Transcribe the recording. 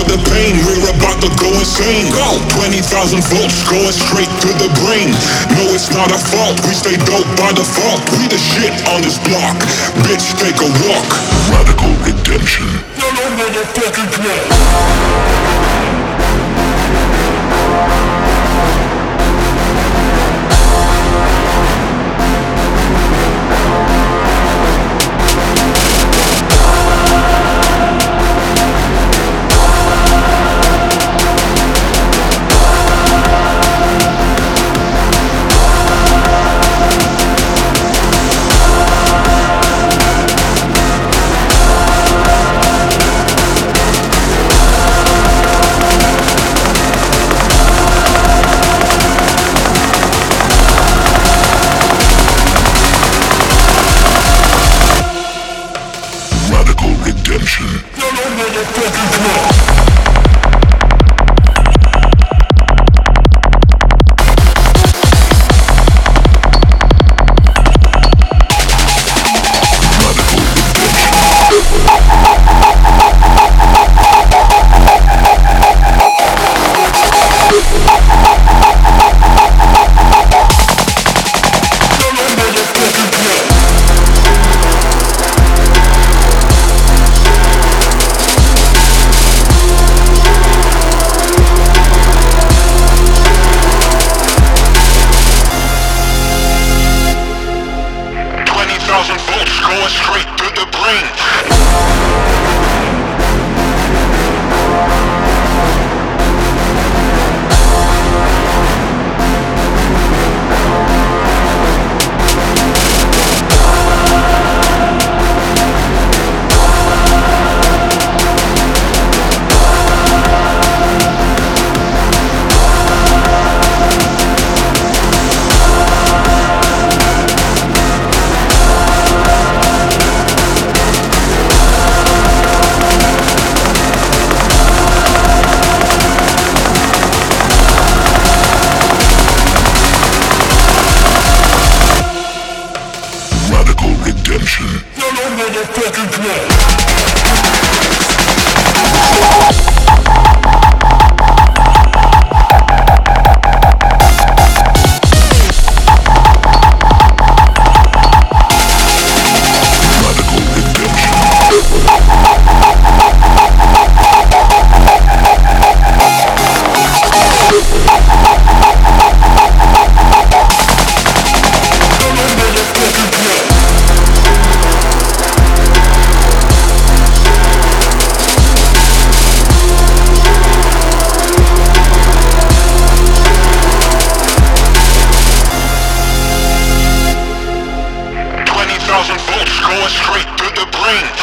for the pain, we're about to go insane. Go! 20,000 volts going straight to the brain. No, it's not our fault, we stay dope by default. We the shit on this block, bitch, take a walk. Radical redemption. Yellow motherfucking clock. Redemption. Yellow motherfucking clock. Volts going straight to the brain. Redemption. Yellow motherfucking clock. Volts going straight to the brain.